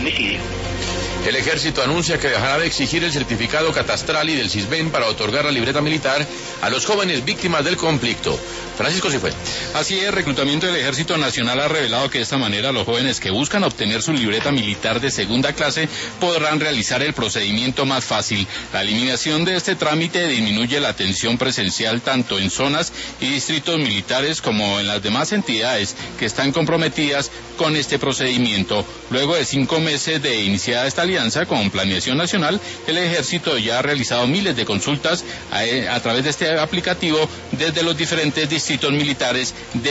homicidio. El ejército anuncia que dejará de exigir el certificado catastral y del CISBEN para otorgar la libreta militar a los jóvenes víctimas del conflicto. Francisco Cifuentes. Así es, Reclutamiento del Ejército Nacional ha revelado que de esta manera los jóvenes que buscan obtener su libreta militar de segunda clase podrán realizar el procedimiento más fácil. La eliminación de este trámite disminuye la atención presencial tanto en zonas y distritos militares como en las demás entidades que están comprometidas con este procedimiento. Luego de 5 meses de iniciada esta alianza con Planeación Nacional, el Ejército ya ha realizado miles de consultas a través de este aplicativo desde los diferentes distritos militares de